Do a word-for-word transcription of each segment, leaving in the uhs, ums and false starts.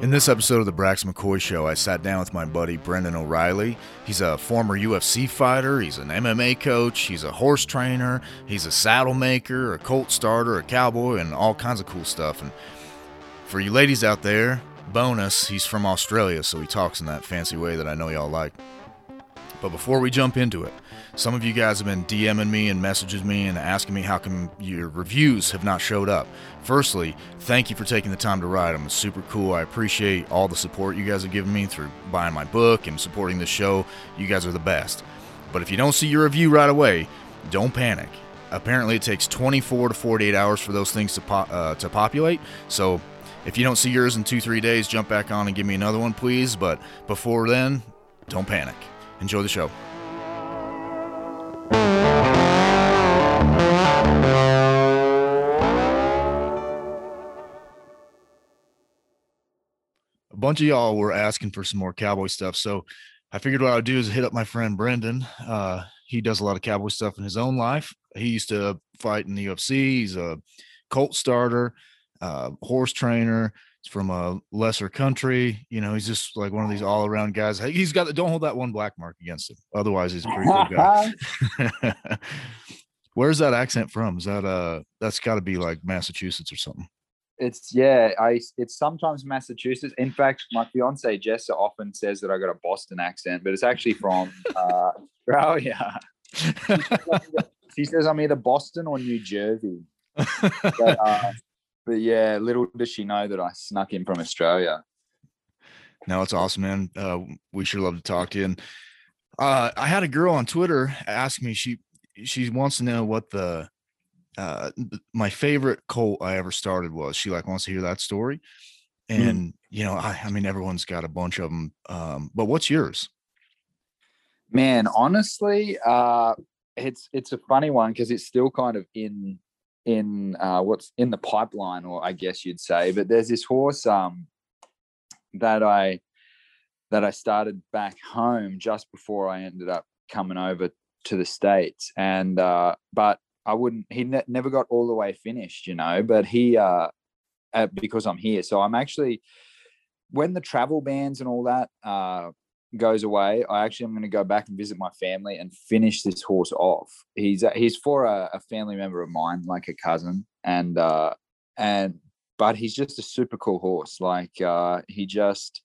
In this episode of the Brax McCoy Show, I sat down with my buddy Brendan O'Reilly. He's a former U F C fighter, he's an M M A coach, he's a horse trainer, he's a saddle maker, a colt starter, a cowboy, and all kinds of cool stuff. And for you ladies out there, bonus, he's from Australia, so he talks in that fancy way that I know y'all like. But before we jump into it, some of you guys have been DMing me and messaging me and asking me how come your reviews have not showed up. Firstly, thank you for taking the time to write them. It's super cool. I appreciate all the support you guys have given me through buying my book and supporting this show. You guys are the best. But if you don't see your review right away, don't panic. Apparently it takes twenty-four to forty-eight hours for those things to, po- uh, to populate. So if you don't see yours in two, three days, jump back on and give me another one, please. But before then, don't panic. Enjoy the show. A bunch of y'all were asking for some more cowboy stuff, so I figured what I would do is hit up my friend Brendan. Uh, he does a lot of cowboy stuff in his own life. He used to fight in the U F C. He's a colt starter, uh, horse trainer. He's from a lesser country. You know, he's just like one of these all-around guys. He's got the, don't hold that one black mark against him. Otherwise, he's a pretty cool guy. Where's that accent from? Is that uh that's got to be like Massachusetts or something? It's yeah, I it's sometimes Massachusetts. In fact, my fiance Jessa often says that I got a Boston accent, but it's actually from uh, Australia. She says I'm either Boston or New Jersey. But, uh, but yeah, little does she know that I snuck in from Australia. No, it's awesome, man. Uh, we sure love to talk to you. And uh, I had a girl on Twitter ask me. She she wants to know what the uh my favorite colt I ever started was. She like wants to hear that story. And mm. you know, I, I mean, everyone's got a bunch of them. Um, but what's yours? Man, honestly, uh, it's it's a funny one because it's still kind of in in uh, what's in the pipeline, or I guess you'd say. But there's this horse um that I that I started back home just before I ended up coming over to the States, and uh, but. I wouldn't, he ne- never got all the way finished, you know, but he, uh, uh, because I'm here. So I'm actually, when the travel bans and all that uh, goes away, I actually am going to go back and visit my family and finish this horse off. He's, uh, he's for a, a family member of mine, like a cousin. And, uh, and, but he's just a super cool horse. Like uh, he just,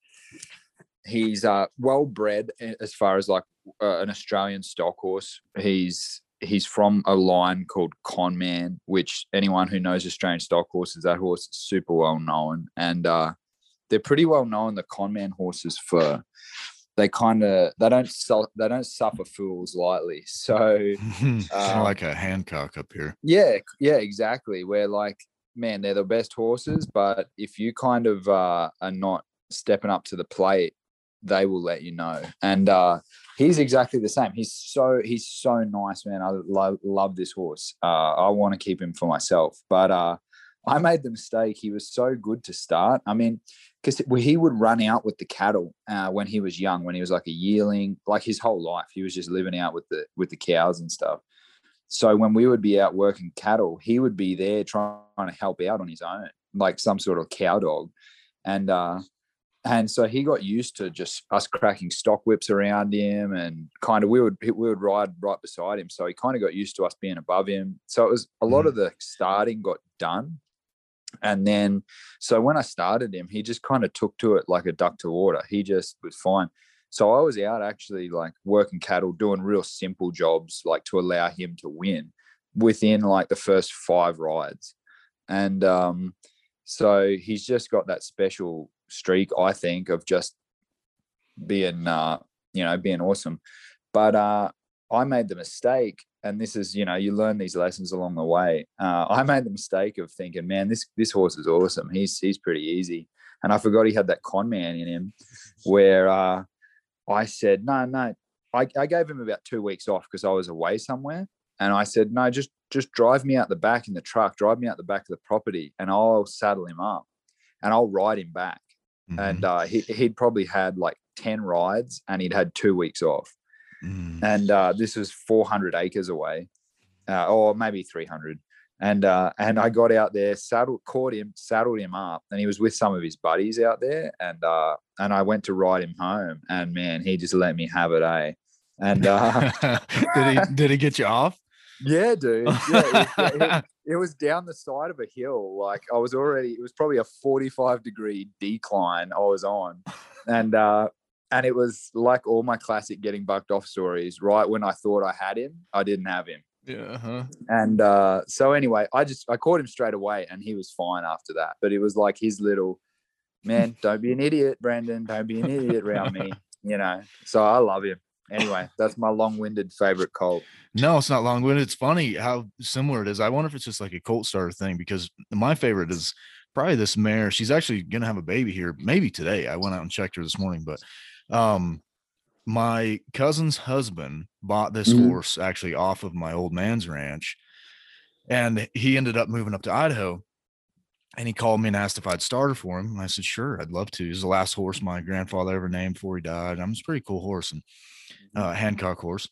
he's uh, well bred as far as like uh, an Australian stock horse. He's, He's from a line called Conman, which anyone who knows Australian stock horses, that horse is super well known. And uh, they're pretty well known, the Conman horses, for they kind of they don't su- they don't suffer fools lightly. So um, kind of like a Hancock up here. Yeah, yeah, exactly. Where like, man, they're the best horses, but if you kind of uh, are not stepping up to the plate, they will let you know. And uh, he's exactly the same. He's so he's so nice, man. I lo- love this horse. Uh, I want to keep him for myself. But uh, I made the mistake. He was so good to start. I mean, because he would run out with the cattle uh, when he was young, when he was like a yearling, like his whole life. He was just living out with the with the cows and stuff. So when we would be out working cattle, he would be there trying to help out on his own, like some sort of cow dog. And uh And so he got used to just us cracking stock whips around him, and kind of we would we would ride right beside him. So he kind of got used to us being above him. So it was a lot mm. of the starting got done. And then, so when I started him, he just kind of took to it like a duck to water. He just was fine. So I was out actually like working cattle, doing real simple jobs, like to allow him to win within like the first five rides. And um, so he's just got that special streak, I think, of just being uh you know being awesome. But uh I made the mistake, and this is, you know you learn these lessons along the way. uh I made the mistake of thinking, man, this this horse is awesome, he's he's pretty easy. And I forgot he had that con man in him, where uh I said no no I, I gave him about two weeks off because I was away somewhere, and I said, no, just just drive me out the back in the truck, drive me out the back of the property, and I'll saddle him up and I'll ride him back. Mm-hmm. And uh, he, he'd probably had like ten rides, and he'd had two weeks off. Mm. And uh, this was four hundred acres away, uh, or maybe three hundred. And uh, and I got out there, saddled, caught him, saddled him up, and he was with some of his buddies out there. And uh, and I went to ride him home, and man, he just let me have it, eh? And uh, did he did he get you off? Yeah, dude. Yeah, it was, it, it was down the side of a hill. Like I was already, it was probably a forty-five degree decline I was on, and uh, and it was like all my classic getting bucked off stories. Right when I thought I had him, I didn't have him. Yeah. Huh? And uh, so anyway, I just I caught him straight away, and he was fine after that. But it was like his little man. Don't be an idiot, Brandon. Don't be an idiot around me. You know. So I love him. Anyway, that's my long-winded favorite colt. No, it's not long-winded. It's funny how similar it is. I wonder if it's just like a colt starter thing, because my favorite is probably this mare. She's actually going to have a baby here, maybe today. I went out and checked her this morning, but um, my cousin's husband bought this mm-hmm. horse actually off of my old man's ranch, and he ended up moving up to Idaho. And he called me and asked if I'd start her for him. And I said, sure, I'd love to. It was the last horse my grandfather ever named before he died. I'm just a pretty cool horse, and uh, Hancock horse.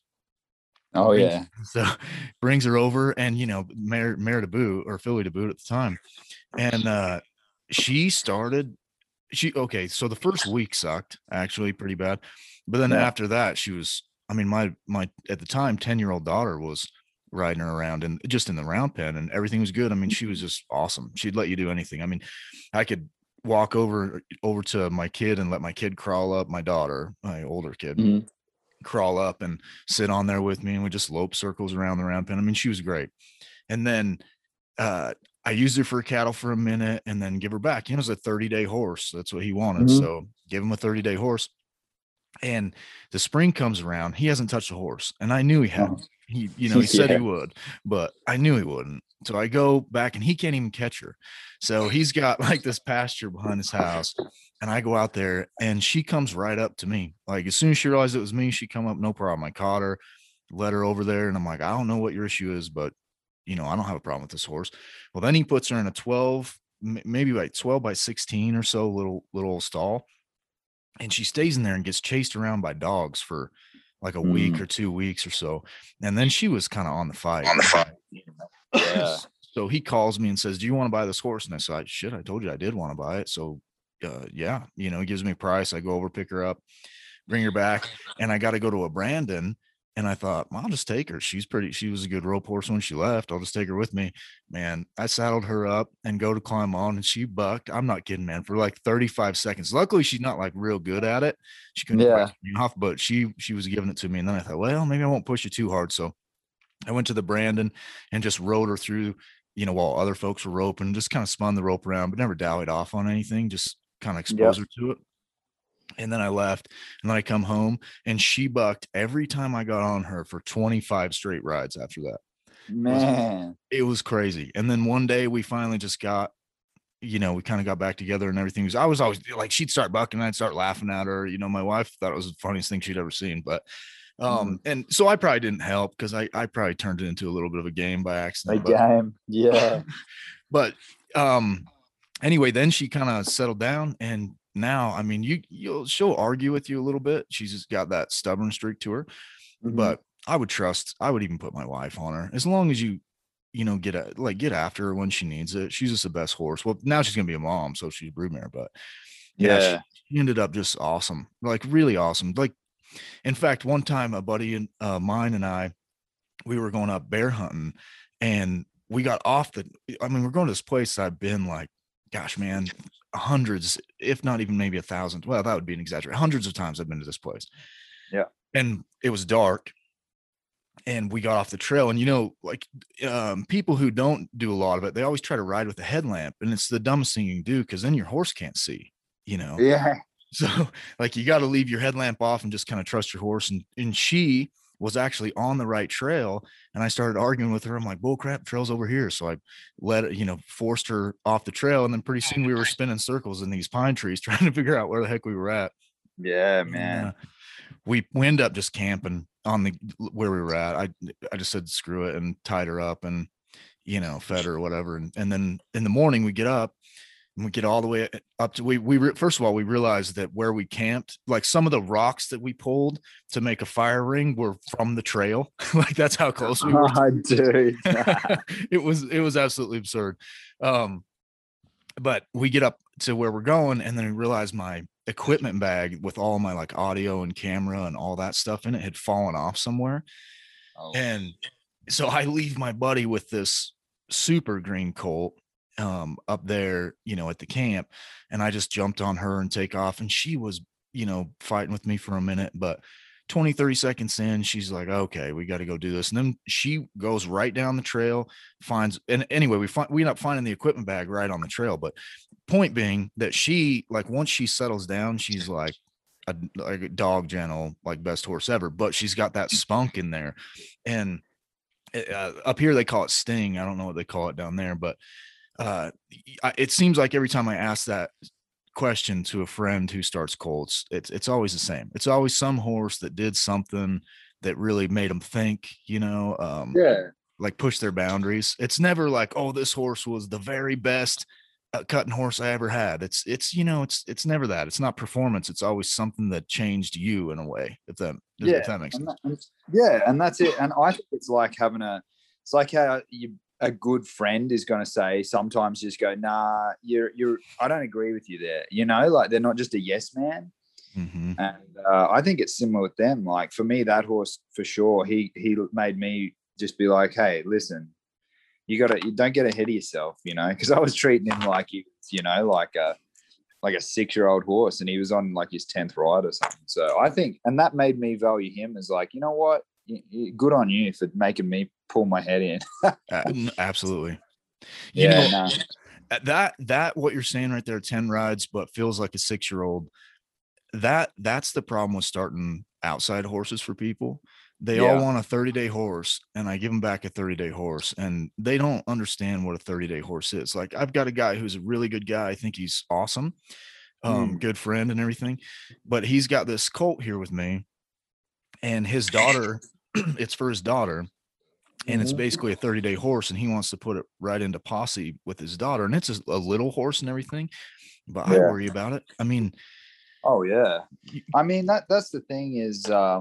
Oh, brings, yeah. So brings her over, and, you know, Mare, Mare to boot, or Filly to boot at the time. And uh, she started, she, okay, so the first week sucked, actually, pretty bad. But then yeah. after that, she was, I mean, my, my, at the time, ten-year-old daughter was riding her around and just in the round pen, and everything was good. I mean, she was just awesome. She'd let you do anything. I mean, I could walk over over to my kid and let my kid crawl up, my daughter, my older kid, mm-hmm. crawl up and sit on there with me, and we just lope circles around the round pen. I mean, she was great. And then uh I used her for cattle for a minute and then give her back. You know, it was a thirty day horse. That's what he wanted. Mm-hmm. So give him a thirty day horse. And the spring comes around. He hasn't touched a horse, and I knew he had. Oh. He, you know, he said yeah. he would, but I knew he wouldn't. So I go back, and he can't even catch her. So he's got like this pasture behind his house, and I go out there, and she comes right up to me. Like as soon as she realized it was me, she come up, no problem. I caught her, led her over there, and I'm like, I don't know what your issue is, but you know, I don't have a problem with this horse. Well, then he puts her in a twelve, maybe like twelve by sixteen or so little little stall, and she stays in there and gets chased around by dogs for like a mm. week or two weeks or so. And then she was kind of on the fight. On the fight. Yeah. So he calls me and says, do you want to buy this horse? And I said, shit, I told you I did want to buy it. So uh, yeah, you know, he gives me a price. I go over, pick her up, bring her back. And I got to go to a Brandon. And I thought, well, I'll just take her. She's pretty, she was a good rope horse when she left. I'll just take her with me. Man, I saddled her up and go to climb on, and she bucked. I'm not kidding, man, for like thirty-five seconds. Luckily, she's not like real good at it. She couldn't yeah. me off, but she she was giving it to me. And then I thought, well, maybe I won't push you too hard. So I went to the Brandon and just rode her through, you know, while other folks were roping, just kind of spun the rope around, but never dallied off on anything, just kind of exposed yep. her to it. And then I left, and then I come home, and she bucked every time I got on her for twenty-five straight rides after that. Man, it was, it was crazy. And then one day we finally just got, you know, we kind of got back together and everything. Was, I was always like, she'd start bucking, and I'd start laughing at her. You know, my wife thought it was the funniest thing she'd ever seen. But, um, mm. and so I probably didn't help, because I, I probably turned it into a little bit of a game by accident. A but, game, yeah. But, um, anyway, then she kind of settled down, and now, I mean, you you'll she'll argue with you a little bit. She's just got that stubborn streak to her. Mm-hmm. But I would trust, I would even put my wife on her, as long as you, you know, get a, like get after her when she needs it. She's just the best horse. Well, now she's gonna be a mom, so she's a broodmare. But yeah, yeah. She, she ended up just awesome, like really awesome. Like, in fact, one time a buddy and uh, mine and I, we were going up bear hunting, and we got off the. I mean, we're going to this place I've been like, gosh, man, hundreds, if not even maybe a thousand. Well, that would be an exaggeration. Hundreds of times I've been to this place. Yeah. And it was dark, and we got off the trail. And, you know, like um, people who don't do a lot of it, they always try to ride with a headlamp, and it's the dumbest thing you can do, because then your horse can't see, you know? Yeah. So like, you got to leave your headlamp off and just kind of trust your horse. And, and she was actually on the right trail, and I started arguing with her. I'm like, bull crap, trail's over here. So I let it, you know, forced her off the trail. And then pretty soon we were spinning circles in these pine trees trying to figure out where the heck we were at. Yeah, man. And, uh, we, we ended up just camping on the, where we were at. I, I just said, screw it, and tied her up and, you know, fed her or whatever. And, and then in the morning we get up, And we get all the way up to we we re, first of all we realized that where we camped, like some of the rocks that we pulled to make a fire ring were from the trail. Like that's how close we were. Oh, dude. it was it was absolutely absurd. Um, but we get up to where we're going, and then we realize my equipment bag with all my like audio and camera and all that stuff in it had fallen off somewhere. Oh. And so I leave my buddy with this super green Colt um up there, you know, at the camp, and I just jumped on her and take off, and she was, you know, fighting with me for a minute, but twenty, thirty seconds in, she's like, okay, we got to go do this. And then she goes right down the trail, finds, and anyway, we find, we end up finding the equipment bag right on the trail. But point being that she, like, once she settles down, she's like a, like a dog gentle, like best horse ever, but she's got that spunk in there. And uh, up here, they call it sting. I don't know what they call it down there, but uh it seems like every time I ask that question to a friend who starts colts, it's it's always the same. It's always some horse that did something that really made them think, you know, um yeah, like push their boundaries. It's never like, oh, this horse was the very best uh, cutting horse I ever had. It's it's you know, it's it's never that. It's not performance. It's always something that changed you in a way, if that yeah if that makes sense. That, yeah, and that's it. And I think it's like having a it's like how you a good friend is going to say sometimes just go, nah, you're, you're, I don't agree with you there. You know, like they're not just a yes man. Mm-hmm. And uh, I think it's similar with them. Like for me, that horse for sure, he, he made me just be like, hey, listen, you got to, you don't get ahead of yourself, you know, because I was treating him like he was, you know, like a, like a six-year-old horse, and he was on like his tenth ride or something. So I think, and that made me value him as like, you know what, good on you for making me pull my head in. uh, absolutely. You yeah, know, nah. that that what you're saying right there, ten rides, but feels like a six-year-old. That that's the problem with starting outside horses for people. They yeah. all want a thirty-day horse, and I give them back a thirty-day horse, and they don't understand what a thirty-day horse is. Like I've got a guy who's a really good guy. I think he's awesome, um, mm. good friend and everything, but he's got this colt here with me, and his daughter. It's for his daughter, and it's basically a thirty-day horse, and he wants to put it right into posse with his daughter, and it's a, a little horse and everything, but yeah. I worry about it. I mean, oh yeah, I mean that that's the thing is, uh,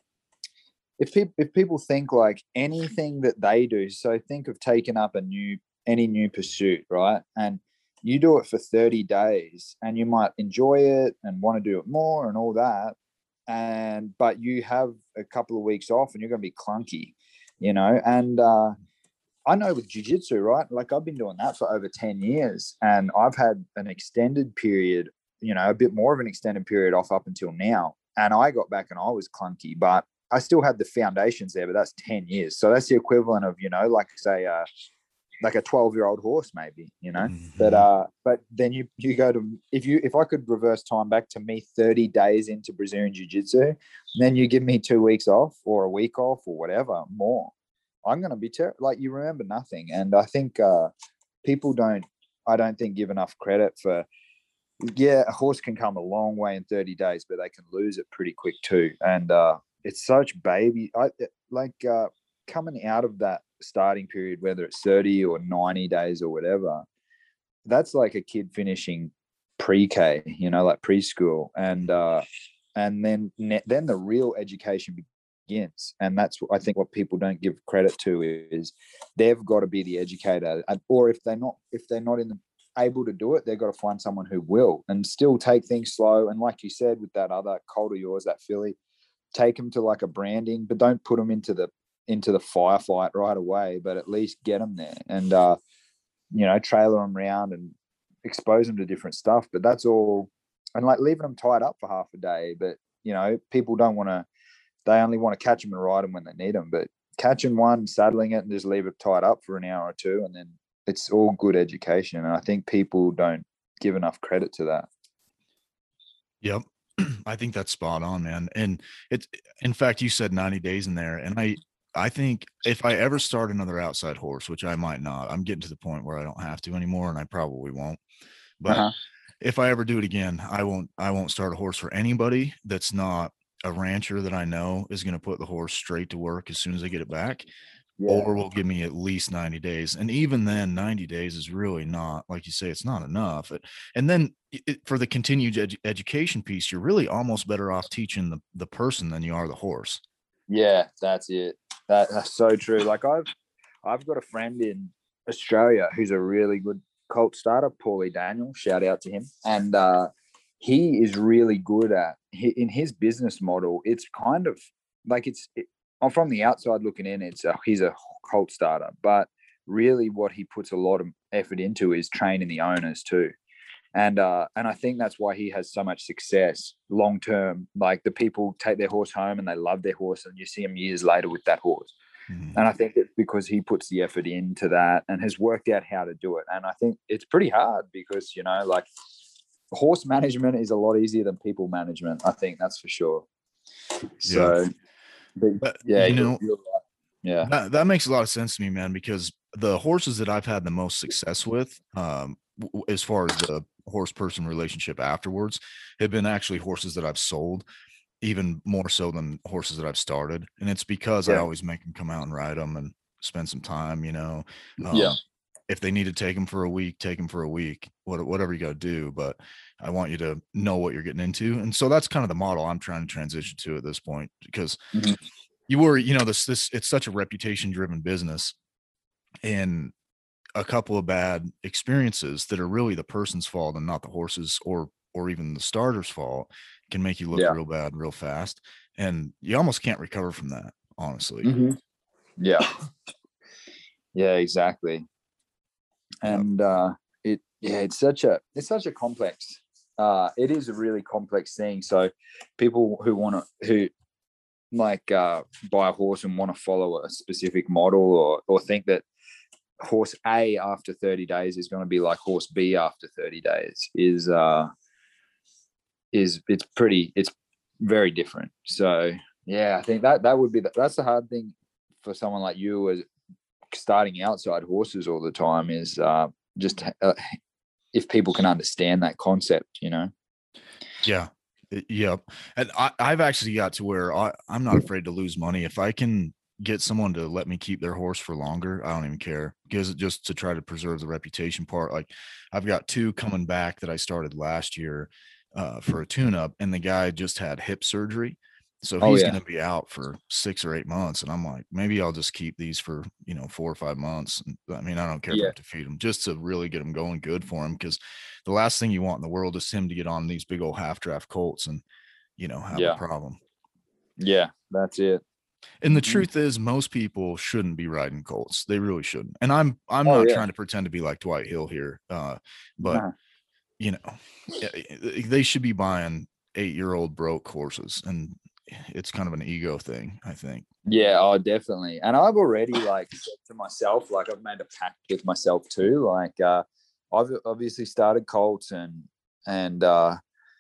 if people if people think like anything that they do, so think of taking up a new any new pursuit, right? And you do it for thirty days, and you might enjoy it and want to do it more and all that. And but you have a couple of weeks off and you're going to be clunky, you know. And uh I know with jiu-jitsu, right, like I've been doing that for over ten years, and I've had an extended period, you know, a bit more of an extended period off up until now, and I got back and I was clunky, but I still had the foundations there. But that's ten years, so that's the equivalent of, you know, like say uh like a twelve year old horse, maybe, you know, mm-hmm. but, uh, but then you, you go to, if you, if I could reverse time back to me thirty days into Brazilian jiu-jitsu, then you give me two weeks off or a week off or whatever more, I'm going to be ter- like, you remember nothing. And I think, uh, people don't, I don't think give enough credit for, yeah, a horse can come a long way in thirty days, but they can lose it pretty quick too. And, uh, it's such baby, I like, uh, coming out of that starting period, whether it's thirty or ninety days or whatever, that's like a kid finishing pre-K, you know, like preschool, and uh and then then the real education begins. And that's, I think, what people don't give credit to is they've got to be the educator, or if they're not if they're not in the able to do it, they've got to find someone who will, and still take things slow. And like you said with that other colt of yours, that filly, take them to like a branding, but don't put them into the into the firefight right away, but at least get them there, and uh you know, trailer them around and expose them to different stuff. But that's all. And like leaving them tied up for half a day, but you know, people don't want to, they only want to catch them and ride them when they need them. But catching one, saddling it, and just leave it tied up for an hour or two, and then it's all good education. And I think people don't give enough credit to that. Yep. I think that's spot on, man. And it's, in fact, you said ninety days in there, and I I think if I ever start another outside horse, which I might not, I'm getting to the point where I don't have to anymore, and I probably won't. But uh-huh. if I ever do it again, I won't, I won't start a horse for anybody that's not a rancher that I know is going to put the horse straight to work as soon as I get it back. Yeah. or will give me at least ninety days. And even then, ninety days is really not, like you say, it's not enough. It, and then it, for the continued edu- education piece, you're really almost better off teaching the, the person than you are the horse. Yeah, that's it. That, that's so true. Like I've I've got a friend in Australia who's a really good colt starter, Paulie Daniel. Shout out to him. And uh, he is really good at he, in his business model. It's kind of like it's. It, I'm from the outside looking in. It's a, he's a colt starter, but really, what he puts a lot of effort into is training the owners too. And uh, and I think that's why he has so much success long term. Like the people take their horse home and they love their horse, and you see them years later with that horse. Mhm. And I think it's because he puts the effort into that and has worked out how to do it. And I think it's pretty hard because, you know, like horse management is a lot easier than people management. I think that's for sure. So, but But, yeah, you you're, know, you're right. Yeah. that, that makes a lot of sense to me, man, because the horses that I've had the most success with, um, w- as far as the horse person relationship afterwards, have been actually horses that I've sold, even more so than horses that I've started. And it's because I Yeah. always make them come out and ride them and spend some time, you know. Yeah. Um, if they need to take them for a week, take them for a week, what, whatever you got to do. But I want you to know what you're getting into. And so that's kind of the model I'm trying to transition to at this point, because Mhm. you were, you know, this, this, it's such a reputation driven business, and a couple of bad experiences that are really the person's fault and not the horse's or, or even the starter's fault can make you look Yeah. real bad real fast. And you almost can't recover from that, honestly. Mhm. Yeah. Yeah, exactly. Yep. And uh, it, yeah, it's such a, it's such a complex, uh, it is a really complex thing. So people who want to, who like uh, buy a horse and want to follow a specific model, or, or think that horse A after thirty days is going to be like horse B after thirty days is, uh, is it's pretty, it's very different. So yeah, I think that, that would be, the, that's the hard thing for someone like you as starting outside horses all the time is uh, just uh, if people can understand that concept, you know. Yeah. It- Yep. And I, I've actually got to where I, I'm not afraid to lose money. If I can get someone to let me keep their horse for longer, I don't even care, because just to try to preserve the reputation part. Like I've got two coming back that I started last year uh, for a tune up, and the guy just had hip surgery. So Oh he's yeah. going to be out for six or eight months. And I'm like, maybe I'll just keep these for, you know, four or five months. And, I mean, I don't care if I Yeah. have to feed them just to really get them going good for him. Because the last thing you want in the world is him to get on these big old half draft colts and, you know, have a Yeah. problem. Yeah. That's it. And the Mhm. truth is, most people shouldn't be riding colts. They really shouldn't. And I'm I'm Oh not yeah. trying to pretend to be like Dwight Hill here, uh, but Nah. you know, they should be buying eight year old broke horses, and it's kind of an ego thing, I think. Yeah. Oh, definitely. And I've already like said to myself, like I've made a pact with myself too. Like uh, I've obviously started colts and and uh,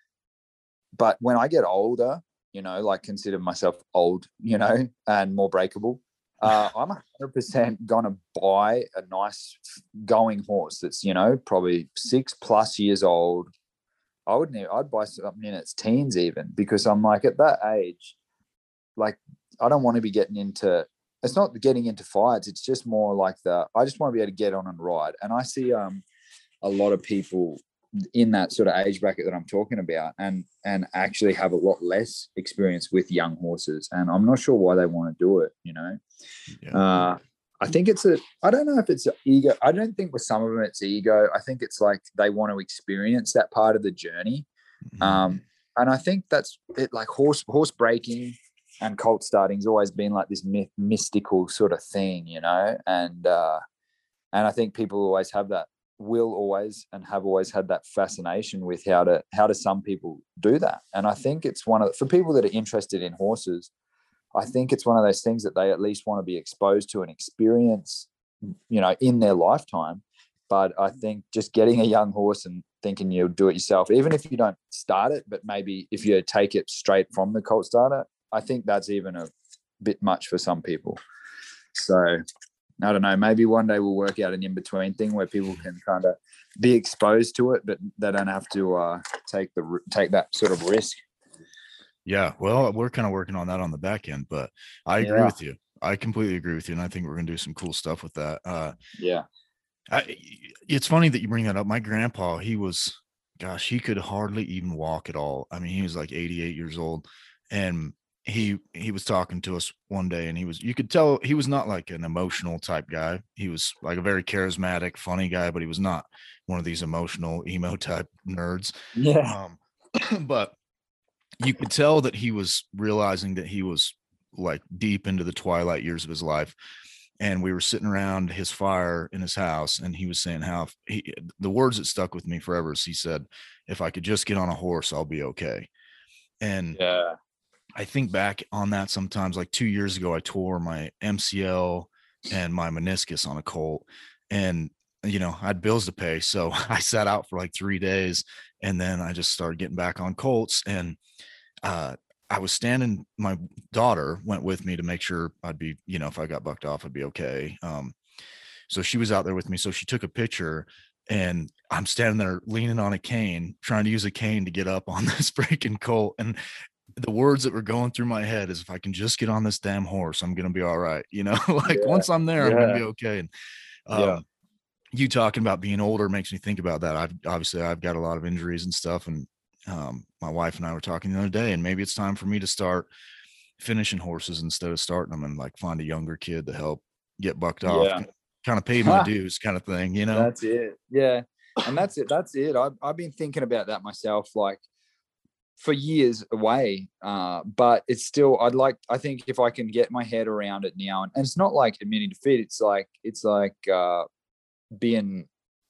but when I get older, you know, like consider myself old, you know, and more breakable. Uh, I'm one hundred percent going to buy a nice going horse that's, you know, probably six plus years old. I would need, I'd buy something in its teens even, because I'm like at that age, like I don't want to be getting into, it's not getting into fights. It's just more like the, I just want to be able to get on and ride. And I see um a lot of people in that sort of age bracket that I'm talking about, and and actually have a lot less experience with young horses, and I'm not sure why they want to do it, you know. Yeah. uh I think it's a, I don't know if it's ego. I don't think with some of them it's ego. I think it's like they want to experience that part of the journey. Mhm. um and I think that's it. Like horse horse breaking and colt starting's always been like this myth, mystical sort of thing, you know. And uh and I think people always have that, will always and have always had that fascination with how to how do some people do that. And I think it's one of the, for people that are interested in horses, I think it's one of those things that they at least want to be exposed to and experience, you know, in their lifetime. But I think just getting a young horse and thinking you'll do it yourself, even if you don't start it, but maybe if you take it straight from the colt starter, I think that's even a bit much for some people. So I don't know, maybe one day we'll work out an in-between thing where people can kind of be exposed to it, but they don't have to uh, take the take that sort of risk. Yeah. Well, we're kind of working on that on the back end, but I agree Yeah. with you. I completely agree with you, and I think we're gonna do some cool stuff with that. Uh, Yeah. I, it's funny that you bring that up. My grandpa, he was, gosh, he could hardly even walk at all. I mean, he was like eighty-eight years old, and he he was talking to us one day, and he was, you could tell he was not like an emotional type guy. He was like a very charismatic, funny guy, but he was not one of these emotional emo type nerds. Yeah. Um, but you could tell that he was realizing that he was like deep into the twilight years of his life. And we were sitting around his fire in his house, and he was saying how he, the words that stuck with me forever is he said, if I could just get on a horse, I'll be okay. And Yeah. I think back on that sometimes. Like two years ago, I tore my M C L and my meniscus on a colt, and you know, I had bills to pay. So I sat out for like three days, and then I just started getting back on colts. And uh, I was standing, my daughter went with me to make sure I'd be, you know, if I got bucked off, I'd be okay. Um, so she was out there with me. So she took a picture, and I'm standing there leaning on a cane, trying to use a cane to get up on this freaking colt. And the words that were going through my head is, if I can just get on this damn horse, I'm going to be all right. You know, like Yeah. once I'm there, I'm going to Yeah. be okay. And, Yeah. um, you talking about being older makes me think about that. I've obviously I've got a lot of injuries and stuff. And, um, my wife and I were talking the other day, and maybe it's time for me to start finishing horses instead of starting them, and like find a younger kid to help get bucked off, Yeah. kind of paid my dues kind of thing, you know? That's it. Yeah. And that's it. That's it. I've, I've been thinking about that myself, like for years away. Uh, but it's still, I'd like, I think if I can get my head around it now, and, and it's not like admitting defeat, it's like, it's like, uh, being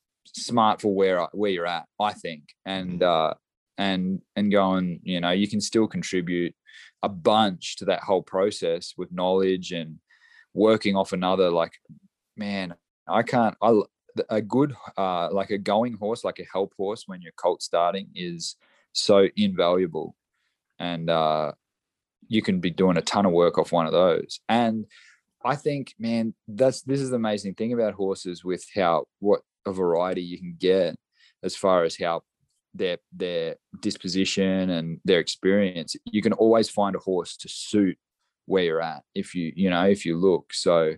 smart for where, where you're at, I think. And, uh, and, and going, you know, you can still contribute a bunch to that whole process with knowledge and working off another, like, man, I can't, I, a good, uh, like a going horse, like a help horse when you're colt starting is so invaluable. And, uh, you can be doing a ton of work off one of those. And I think, man, that's, this is the amazing thing about horses, with how, what a variety you can get as far as how their, their disposition and their experience. You can always find a horse to suit where you're at, if you, you know, if you look. So,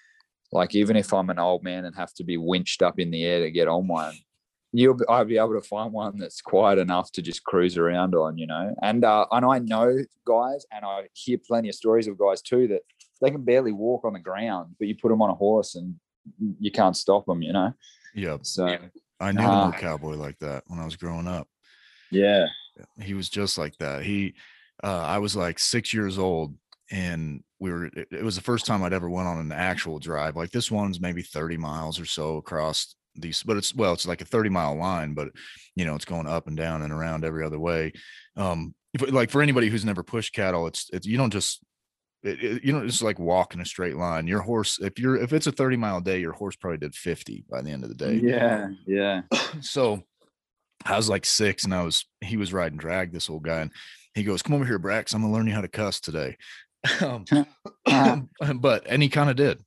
like, even if I'm an old man and have to be winched up in the air to get on one, you'll be, I'll be able to find one that's quiet enough to just cruise around on, you know. And uh, and I know guys, and I hear plenty of stories of guys too, that they can barely walk on the ground, but you put them on a horse and you can't stop them, you know. Yeah. So I knew uh, an old cowboy like that when I was growing up. Yeah. He was just like that. He, uh, I was like six years old, and we were, it, it was the first time I'd ever went on an actual drive. Like, this one's maybe thirty miles or so across these, but it's, well, it's like a thirty mile line, but you know, it's going up and down and around every other way. Um, if, like, for anybody who's never pushed cattle, it's, it's, you don't just, it, it, you don't just like walk in a straight line. Your horse, if you're, if it's a thirty mile day, your horse probably did fifty by the end of the day. Yeah. Yeah. So I was like six, and I was, he was riding drag, this old guy, and he goes, "Come over here, Brax. I'm gonna learn you how to cuss today." um, but, and he kind of did.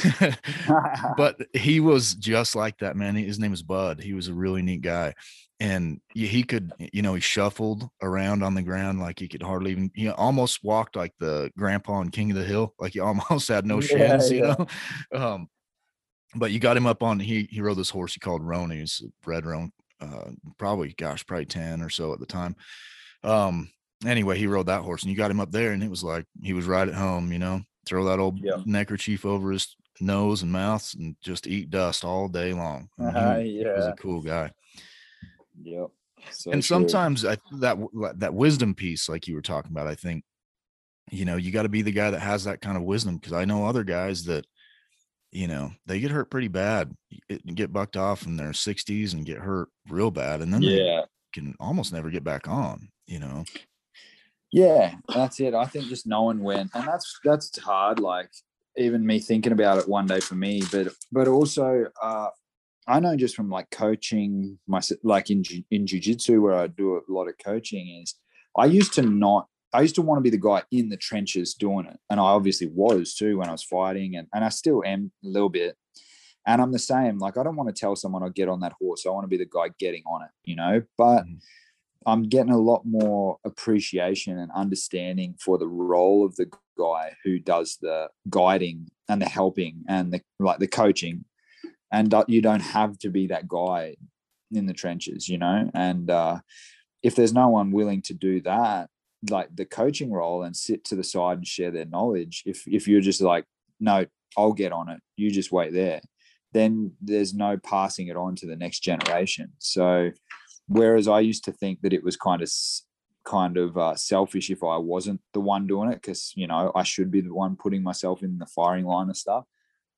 But he was just like that, man. His name is Bud. He was a really neat guy. And he could, you know, he shuffled around on the ground like he could hardly even, he almost walked like the grandpa and King of the Hill, like he almost had no shins, yeah, you know. Um, but you got him up on, he he rode this horse he called Roan. He was bred Roan, uh, probably, gosh, probably ten or so at the time. Um, anyway, he rode that horse, and you got him up there, and it was like he was right at home, you know, throw that old Yeah. neckerchief over his nose and mouth and just eat dust all day long. I mean, Uh, he, yeah. he was a cool guy. Yep. So and true. sometimes I, that that wisdom piece, like you were talking about, I think, you know, you got to be the guy that has that kind of wisdom, because I know other guys that, you know, they get hurt pretty bad, get bucked off in their sixties and get hurt real bad, and then yeah. they can almost never get back on, you know. Yeah, that's it. I think just knowing when, and that's that's hard. Like, even me thinking about it one day for me, but but also uh, I know just from like coaching my, like in in jiu-jitsu, where I do a lot of coaching, is I used to not, I used to want to be the guy in the trenches doing it, and I obviously was too when I was fighting, and and I still am a little bit. And I'm the same. Like, I don't want to tell someone I'll get on that horse. I want to be the guy getting on it, you know. But mm-hmm. I'm getting a lot more appreciation and understanding for the role of the guy who does the guiding and the helping and the like the coaching, and you don't have to be that guy in the trenches, you know. And uh, if there's no one willing to do that, like the coaching role, and sit to the side and share their knowledge, if if you're just like, no, I'll get on it, you just wait there, then there's no passing it on to the next generation. So whereas I used to think that it was kind of kind of uh, selfish if I wasn't the one doing it, because, you know, I should be the one putting myself in the firing line of stuff.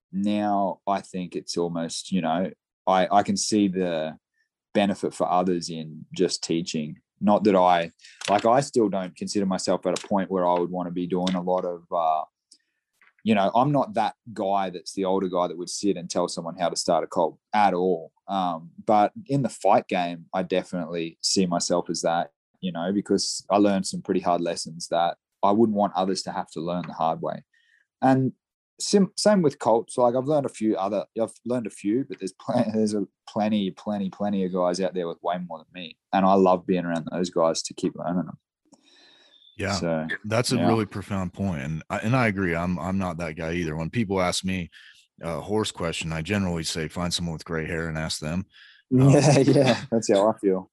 Now I think it's almost, you know, I, I can see the benefit for others in just teaching. Not that I, like, I still don't consider myself at a point where I would want to be doing a lot of, uh, you know, I'm not that guy that's the older guy that would sit and tell someone how to start a cult at all. Um, but in the fight game, I definitely see myself as that, you know, because I learned some pretty hard lessons that I wouldn't want others to have to learn the hard way. And sim- same with cults. Like, I've learned a few other, I've learned a few, but there's plenty, there's a plenty, plenty, plenty of guys out there with way more than me. And I love being around those guys to keep learning them. Yeah, so, that's a yeah. really profound point. And I, and I agree. I'm, I'm not that guy either. When people ask me a horse question, I generally say, find someone with gray hair and ask them. Um, yeah. Yeah. That's how I feel.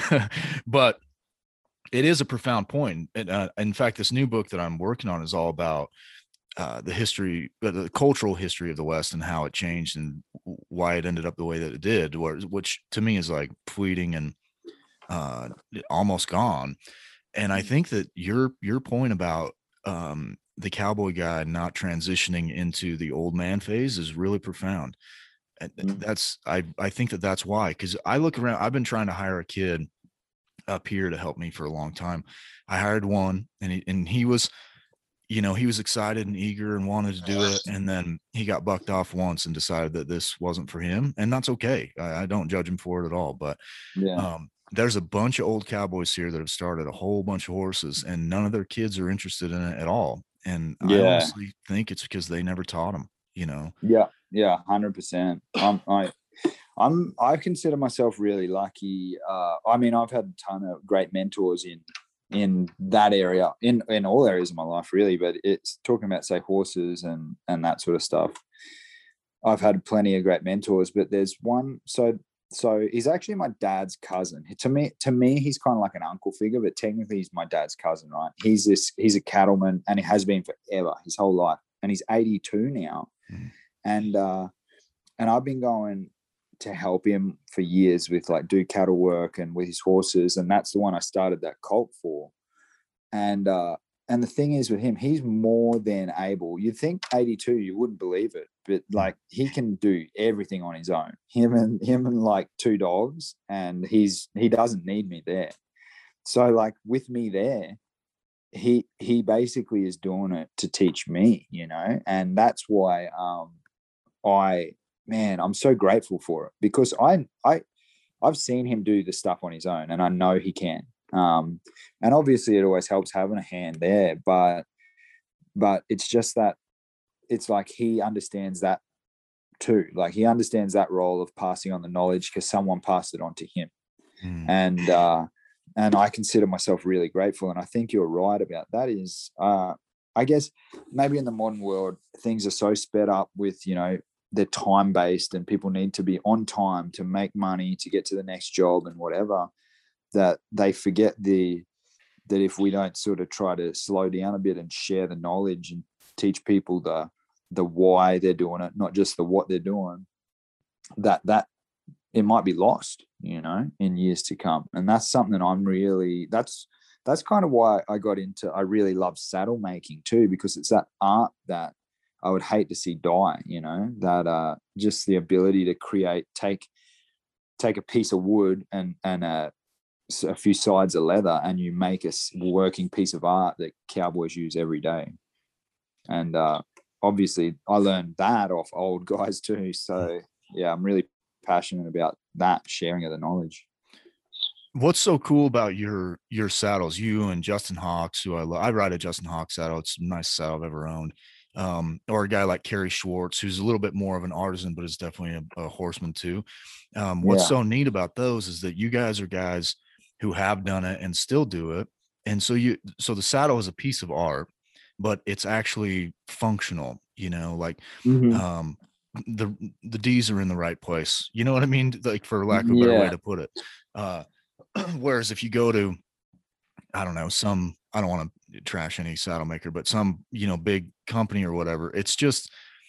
But it is a profound point. And, uh, in fact, this new book that I'm working on is all about uh, the history, uh, the cultural history of the West and how it changed and why it ended up the way that it did, which to me is like fleeting and uh, almost gone. And I think that your your point about um, the cowboy guy not transitioning into the old man phase is really profound. And that's I I think that that's why, because I look around. I've been trying to hire a kid up here to help me for a long time. I hired one, and he and he was, you know, he was excited and eager and wanted to do it, and then he got bucked off once and decided that this wasn't for him, and that's okay. I, I don't judge him for it at all, but yeah. um, there's a bunch of old cowboys here that have started a whole bunch of horses, and none of their kids are interested in it at all. And yeah. I honestly think it's because they never taught them, you know? Yeah. Yeah. Hundred percent. I'm, I, I'm, I consider myself really lucky. Uh, I mean, I've had a ton of great mentors in, in that area, in, in all areas of my life, really, but it's talking about, say, horses and, and that sort of stuff. I've had plenty of great mentors, but there's one, so So he's actually my dad's cousin. To me, to me, he's kind of like an uncle figure, but technically he's my dad's cousin, right? He's this, he's a cattleman, and he has been forever, his whole life. And he's eighty-two now. Mm. And uh, and I've been going to help him for years with, like, do cattle work and with his horses. And that's the one I started that cult for. And uh, and the thing is with him, he's more than able. You'd think eighty-two, you wouldn't believe it, but like, he can do everything on his own. Him and him and like two dogs, and he's he doesn't need me there. So like, with me there, he he basically is doing it to teach me, you know, and that's why um I man, I'm so grateful for it, because I I I've seen him do the stuff on his own, and I know he can. Um, and obviously it always helps having a hand there, but, but it's just that it's like, he understands that too. Like, he understands that role of passing on the knowledge because someone passed it on to him. Mm. And, uh, and I consider myself really grateful. And I think you're right about that is, uh, I guess maybe in the modern world, things are so sped up with, you know, they're time-based and people need to be on time to make money, to get to the next job and whatever, that they forget the that if we don't sort of try to slow down a bit and share the knowledge and teach people the the why they're doing it, not just the what they're doing, that that it might be lost, you know, in years to come. And that's something I'm really that's that's kind of why I got into I really love saddle making too, because it's that art that I would hate to see die, you know, that uh just the ability to create, take take a piece of wood and and uh a few sides of leather, and you make a working piece of art that cowboys use every day. And uh, obviously I learned that off old guys too. So yeah, I'm really passionate about that sharing of the knowledge. What's so cool about your your saddles, you and Justin Hawks, who I love? I ride a Justin Hawks saddle. It's the nicest saddle I've ever owned. Um, or a guy like Kerry Schwartz, who's a little bit more of an artisan, but is definitely a, a horseman too. Um, what's yeah. so neat about those is that you guys are guys who have done it and still do it. And so you, so the saddle is a piece of art, but it's actually functional, you know, like, Mm-hmm. um, the, the D's are in the right place. You know what I mean? Like, for lack of a better way Yeah. to put it. Uh, whereas if you go to, I don't know, some, I don't want to trash any saddle maker, but some, you know, big company or whatever, it's just,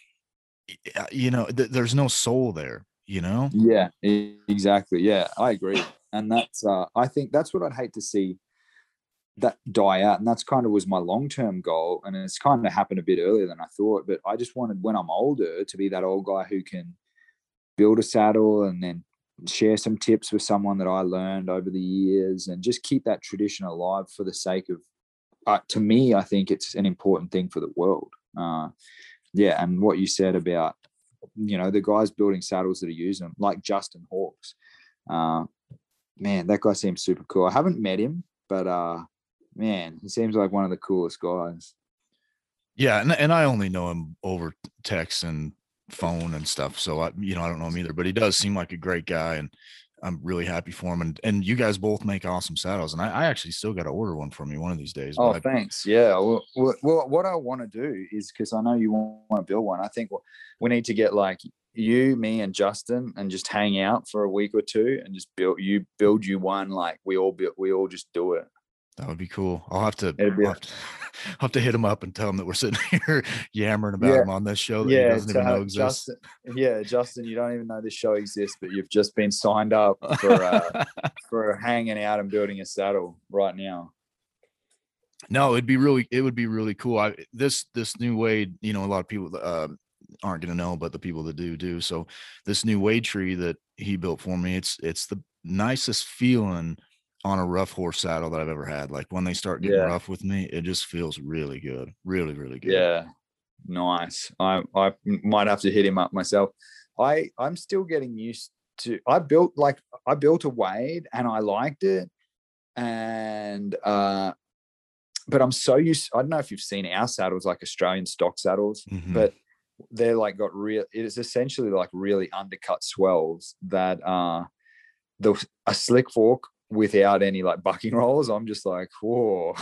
you know, th- there's no soul there, you know? Yeah, e- exactly. Yeah, I agree. And that's, uh, I think that's what I'd hate to see that die out. And that's kind of was my long term goal. And it's kind of happened a bit earlier than I thought. But I just wanted, when I'm older, to be that old guy who can build a saddle and then share some tips with someone that I learned over the years and just keep that tradition alive for the sake of, uh, to me, I think it's an important thing for the world. Uh, yeah. And what you said about, you know, the guys building saddles that are using them, like Justin Hawks. Uh, man, that guy seems super cool. I haven't met him, but uh, man, he seems like one of the coolest guys. Yeah. And, and I only know him over text and phone and stuff. So I, you know, I don't know him either, but he does seem like a great guy, and I'm really happy for him. And, and you guys both make awesome saddles. And I, I actually still got to order one for me one of these days. Oh, But I, thanks. Yeah. Well, well what I want to do is, because I know you want to build one, I think we need to get like you, me, and Justin, and just hang out for a week or two, and just build you build you one. Like we all build, we all just do it. that would be cool. I'll have to, It'd be I'll have to, I'll have to hit him up and tell him that we're sitting here yammering about yeah, him on this show that he yeah. doesn't even know exists. Justin, yeah, Justin, you don't even know this show exists, but you've just been signed up for uh, for hanging out and building a saddle right now. No, it'd be really, it would be really cool. I, this, this new Wade, you know, a lot of people uh, aren't going to know, but the people that do, do. So this new Wade tree that he built for me, it's, it's the nicest feeling on a rough horse saddle that I've ever had. Like when they start getting Yeah. rough with me, it just feels really good. Really, really good. Yeah. Nice. I I might have to hit him up myself. I I'm still getting used to. I built like I built a Wade and I liked it, and uh, but I'm so used. I don't know if you've seen our saddles, like Australian stock saddles, Mhm. but they're like got real. It is essentially like really undercut swells that uh the a slick fork without any like bucking rolls. I'm just like, whoa.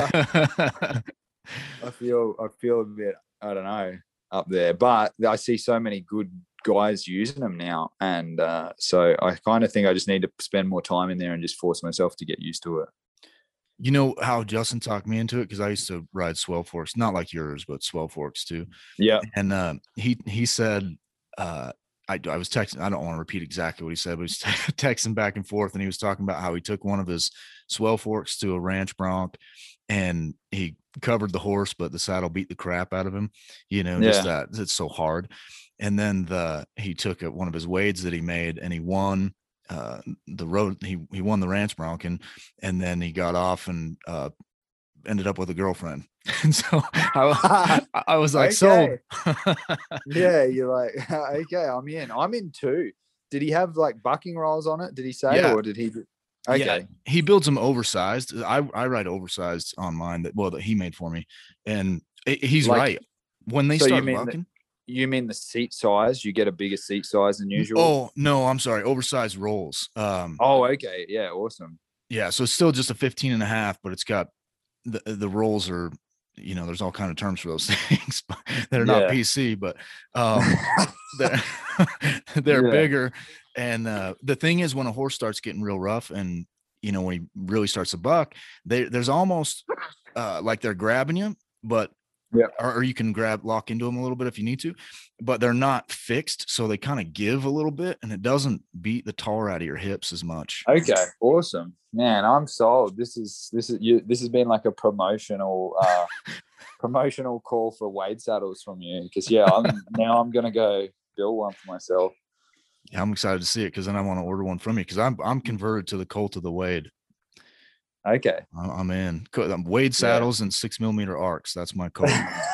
I feel I feel a bit, I don't know, up there, but I see so many good guys using them now, and uh, so I kind of think I just need to spend more time in there and just force myself to get used to it. You know how Justin talked me into it? Because I used to ride swell forks, not like yours, but swell forks too. Yeah, And uh, he he said, uh, I, I was texting, I don't want to repeat exactly what he said, but he was texting back and forth, and he was talking about how he took one of his swell forks to a ranch bronc, and he covered the horse, but the saddle beat the crap out of him. You know, just yeah, that it's so hard. And then the he took a, one of his Wades that he made, and he won uh, the road. He he won the ranch bronc, and and then he got off and uh, ended up with a girlfriend. And so I, I was like, okay. so Yeah, you're like, okay, I'm in. I'm in too. Did he have like bucking rolls on it? Did he say, yeah, or did he? Okay. yeah, he builds them oversized. I I ride oversized on mine that well that he made for me, and it, he's Like, right. When they so you start mean the, bucking, you mean the seat size? You get a bigger seat size than usual? oh no, I'm sorry, oversized rolls. Um, Oh, okay. Yeah, awesome. yeah, so it's still just a fifteen and a half, but it's got the the rolls are, you know, there's all kind of terms for those things, but they're not Yeah. P C, but um, they're they're Yeah. bigger. And uh, the thing is, when a horse starts getting real rough, and you know, when he really starts to buck, they there's almost uh, like they're grabbing you, but Yeah. or, or you can grab lock into them a little bit if you need to, but they're not fixed, so they kind of give a little bit, and it doesn't beat the tar out of your hips as much. Okay, awesome, man. I'm sold. This is this is you. This has been like a promotional uh, promotional call for Wade saddles from you, because yeah, I'm now I'm gonna go build one for myself. Yeah, I'm excited to see it, because then I want to order one from you, because I'm I'm converted to the Colt of the Wade. Okay, I'm in. I'm Wade saddles yeah. and six millimeter arcs. That's my Colt.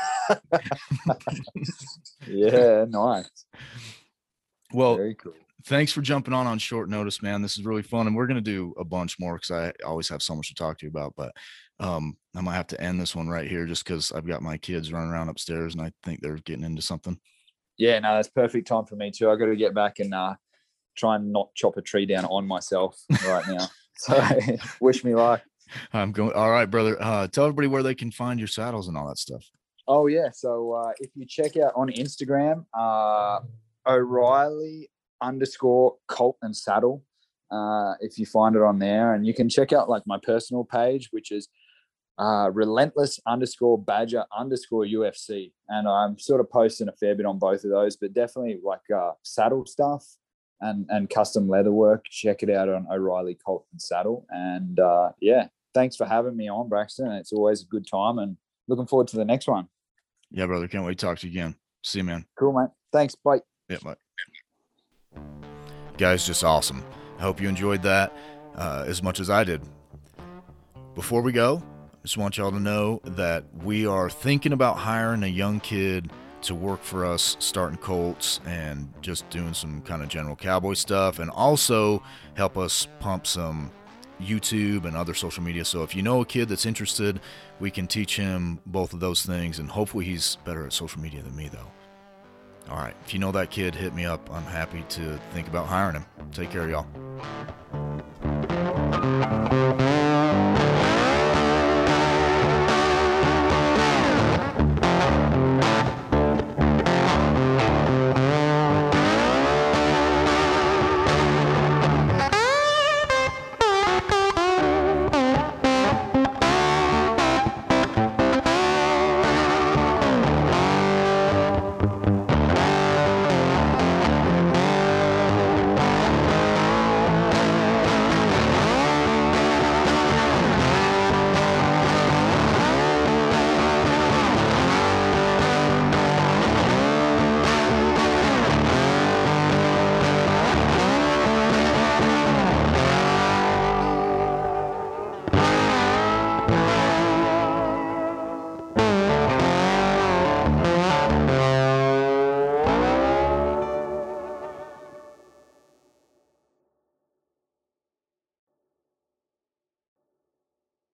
Yeah, nice. Well, very cool. Thanks for jumping on on short notice, man. This is really fun, and we're going to do a bunch more because I always have so much to talk to you about. But um, I might have to end this one right here just because I've got my kids running around upstairs, and I think they're getting into something. Yeah, no, that's perfect time for me too. I got to get back and uh, try and not chop a tree down on myself right now. So wish me luck. I'm going. All right, brother. Uh, tell everybody where they can find your saddles and all that stuff. Oh yeah. So uh, if you check out on Instagram, uh, O'Reilly underscore Colt and Saddle. Uh, if you find it on there, and you can check out like my personal page, which is uh, relentless underscore badger underscore U F C. And I'm sort of posting a fair bit on both of those, but definitely like uh, saddle stuff and, and custom leather work. Check it out on O'Reilly Colt and Saddle. And uh, yeah, thanks for having me on, Braxton. It's always a good time and looking forward to the next one. Yeah, brother. Can't wait to talk to you again. See you, man. Cool, mate. Thanks. Bye. Yeah, bye. Guys, just awesome. I hope you enjoyed that uh, as much as I did. Before we go, I just want y'all to know that we are thinking about hiring a young kid to work for us, starting colts and just doing some kind of general cowboy stuff, and also help us pump some YouTube and other social media. So if you know a kid that's interested, we can teach him both of those things, and hopefully he's better at social media than me, though. All right, if you know that kid, hit me up. I'm happy to think about hiring him. Take care, y'all.